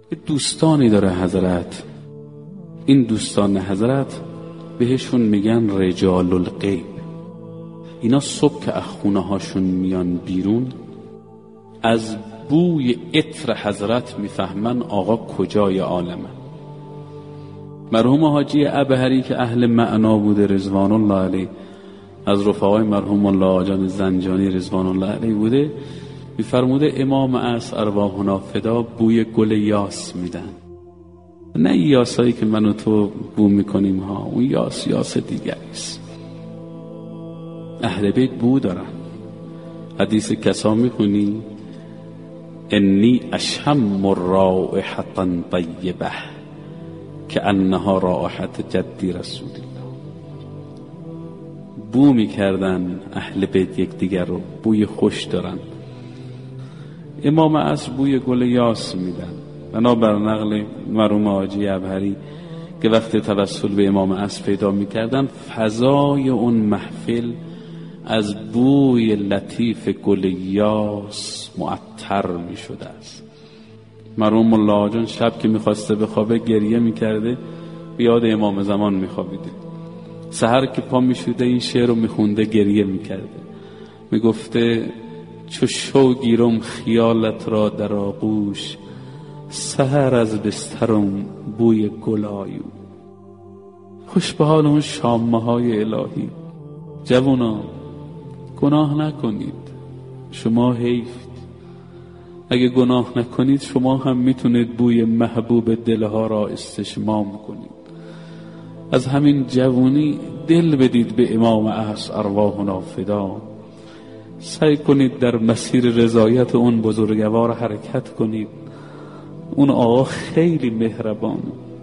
دوستانی داره حضرت، این دوستان حضرت بهشون میگن رجال الغیب. اینا صبح که از خونه هاشون میان بیرون، از بوی عطر حضرت میفهمن آقا کجای عالمه. مرحوم حاجی ابهری که اهل معنا بوده رضوان الله علیه، از رفقای مرحوم الله آجان زنجانی رضوان الله علیه بوده، میفرموده امام عصر ارواحنا فدا بوی گل یاس میدن، نه یاسایی که من و تو بو میکنیم ها، اون یاس دیگریست. اهل بیت بو دارن. حدیث کسا میخونی انی اشم رائحة طیبه که انها رائحة جدی رسول الله. بو میکردن اهل بیت یک دیگر رو، بوی خوش دارن. امام عصر بوی گل یاس میدن. بنابر نقل مرحوم حاجی ابهری که وقتی توسل به امام عصر پیدا میکردن، فضای اون محفل از بوی لطیف گل یاس معطر میشده است. مرحوم الله آجان شب که میخواسته بخوابه گریه میکرده، بیاد امام زمان میخوابیده. سحر که پا میشده این شعر رو میخونده، گریه میکرده، میگفته چو شو گیرم خیالت را در آغوش، سحر از بسترم بوی گلایو. خوش به حال اون شامه های الهی. جوونا گناه نکنید، شما حیفید. اگه گناه نکنید شما هم میتونید بوی محبوب دلها را استشمام کنید. از همین جوونی دل بدید به امام عصر ارواحنا فدا. سعی کنید در مسیر رضایت اون بزرگوار حرکت کنید. اون آقا خیلی مهربان.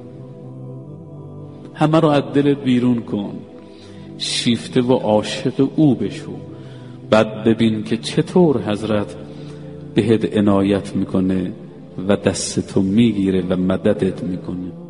همه رو از دلت بیرون کن، شیفته و عاشق او بشو. بعد ببین که چطور حضرت بهت عنایت میکنه و دستتو میگیره و مددت میکنه.